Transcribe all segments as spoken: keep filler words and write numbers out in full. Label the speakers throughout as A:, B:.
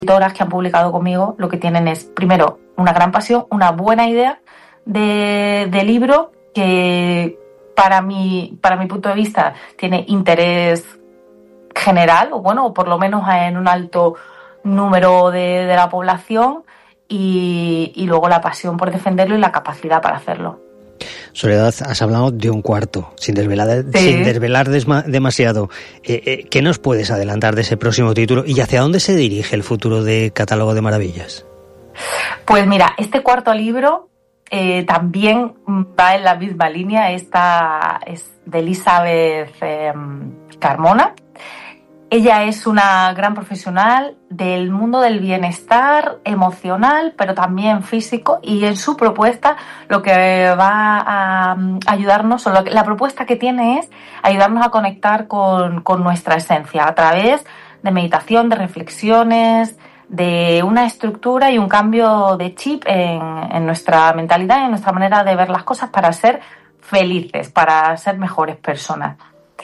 A: escritoras que han publicado conmigo lo que tienen es, primero, una gran pasión, una buena idea de, de libro que para mi, para mi punto de vista tiene interés general, o bueno, o por lo menos en un alto número de, de la población, y, y luego la pasión por defenderlo y la capacidad para hacerlo.
B: Soledad, has hablado de un cuarto, sin desvelar, sí. sin desvelar desma, demasiado. Eh, eh, ¿Qué nos puedes adelantar de ese próximo título y hacia dónde se dirige el futuro de Catálogo de Maravillas?
A: Pues mira, este cuarto libro eh, también va en la misma línea. Esta es de Elizabeth eh, Carmona. Ella es una gran profesional del mundo del bienestar emocional, pero también físico, y en su propuesta lo que va a ayudarnos, o lo que, la propuesta que tiene es ayudarnos a conectar con, con nuestra esencia a través de meditación, de reflexiones, de una estructura y un cambio de chip en, en nuestra mentalidad y en nuestra manera de ver las cosas para ser felices, para ser mejores personas.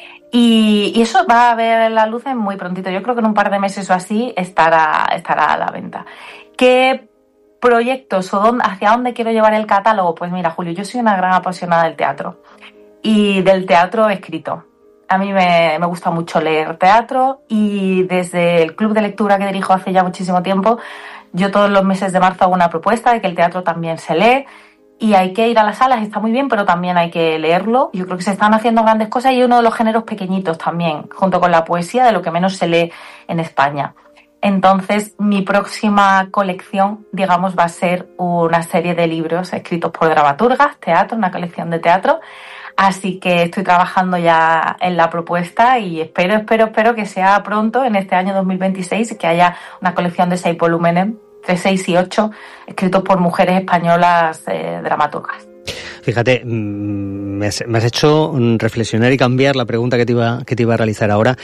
A: Y, y eso va a ver la luz en muy prontito. Yo creo que en un par de meses o así estará, estará a la venta. ¿Qué proyectos o dónde, hacia dónde quiero llevar el catálogo? Pues mira, Julio, yo soy una gran apasionada del teatro y del teatro escrito. A mí me, me gusta mucho leer teatro, y desde el club de lectura que dirijo hace ya muchísimo tiempo, yo todos los meses de marzo hago una propuesta de que el teatro también se lee. Y hay que ir a las salas, está muy bien, pero también hay que leerlo. Yo creo que se están haciendo grandes cosas, y uno de los géneros pequeñitos también, junto con la poesía, de lo que menos se lee en España. Entonces, mi próxima colección, digamos, va a ser una serie de libros escritos por dramaturgas, teatro, una colección de teatro. Así que estoy trabajando ya en la propuesta y espero, espero, espero que sea pronto, en este año dos mil veintiséis, que haya una colección de seis volúmenes, entre seis y ocho, escritos por mujeres españolas eh, dramaturgas.
B: Fíjate, me has, me has hecho reflexionar y cambiar la pregunta que te iba, que te iba a realizar ahora.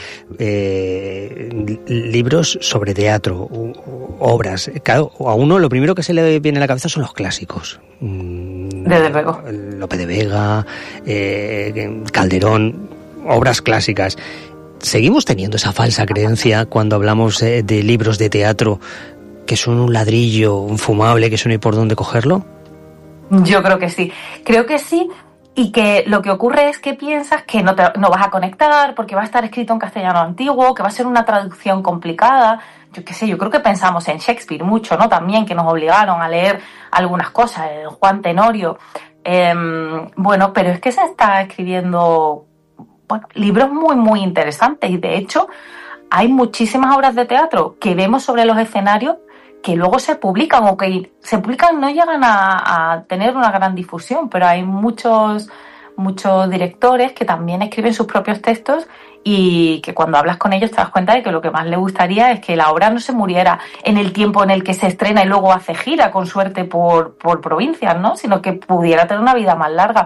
B: Eh, libros sobre teatro, obras. Claro, a uno lo primero que se le viene a la cabeza son los clásicos.
A: Desde luego.
B: Lope de Vega, eh, Calderón, obras clásicas. ¿Seguimos teniendo esa falsa creencia cuando hablamos eh, de libros de teatro, que son un ladrillo infumable, que eso no hay por dónde cogerlo?
A: Yo creo que sí, creo que sí, y que lo que ocurre es que piensas que no, te, no vas a conectar porque va a estar escrito en castellano antiguo, que va a ser una traducción complicada. Yo qué sé, yo creo que pensamos en Shakespeare mucho, ¿no? También, que nos obligaron a leer algunas cosas, el Juan Tenorio. Eh, bueno, pero es que se está escribiendo bueno, libros muy, muy interesantes, y de hecho hay muchísimas obras de teatro que vemos sobre los escenarios que luego se publican, o que se publican, no llegan a, a tener una gran difusión, pero hay muchos, muchos directores que también escriben sus propios textos, y que cuando hablas con ellos te das cuenta de que lo que más les gustaría es que la obra no se muriera en el tiempo en el que se estrena y luego hace gira, con suerte, por, por provincias, ¿no? Sino que pudiera tener una vida más larga.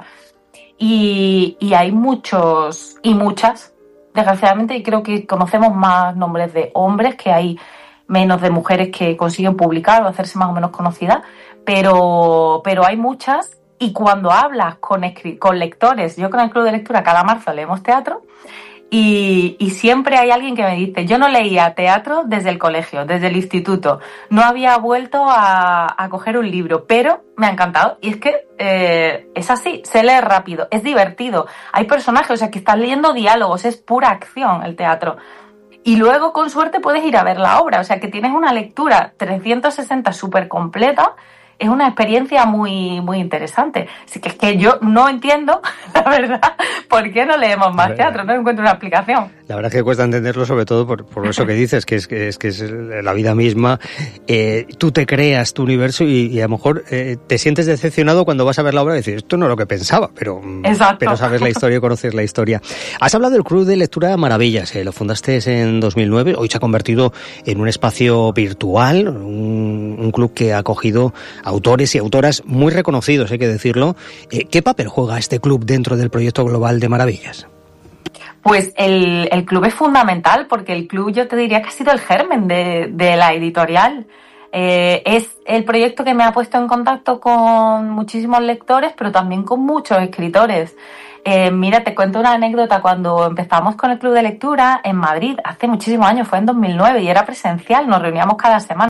A: Y, y hay muchos y muchas, desgraciadamente, y creo que conocemos más nombres de hombres, que hay menos de mujeres que consiguen publicar o hacerse más o menos conocidas, pero, pero hay muchas, y cuando hablas con, escri- con lectores, yo con el club de lectura cada marzo leemos teatro, y, y siempre hay alguien que me dice, yo no leía teatro desde el colegio, desde el instituto, no había vuelto a, a coger un libro, pero me ha encantado. Y es que eh, es así, se lee rápido, es divertido, hay personajes, o sea, que estás leyendo diálogos, es pura acción el teatro. Y luego, con suerte, puedes ir a ver la obra. O sea, que tienes una lectura trescientos sesenta súper completa. Es una experiencia muy, muy interesante. Así que es que yo no entiendo, la verdad, por qué no leemos más teatro. No encuentro una explicación.
B: La verdad es que cuesta entenderlo, sobre todo por, por eso que dices, que es que es, que es la vida misma. Eh, tú te creas tu universo, y, y a lo mejor eh, te sientes decepcionado cuando vas a ver la obra y dices, esto no es lo que pensaba, pero, pero sabes la historia y conoces la historia. Has hablado del Club de Lectura Maravillas, eh, lo fundaste en dos mil nueve, hoy se ha convertido en un espacio virtual, un, un club que ha acogido autores y autoras muy reconocidos, hay que decirlo. Eh, ¿Qué papel juega este club dentro del proyecto global de Maravillas?
A: Pues el, el club es fundamental, porque el club, yo te diría que ha sido el germen de, de la editorial. Eh, es el proyecto que me ha puesto en contacto con muchísimos lectores, pero también con muchos escritores. Eh, mira, te cuento una anécdota. Cuando empezamos con el club de lectura en Madrid, hace muchísimos años, fue en dos mil nueve y era presencial, nos reuníamos cada semana.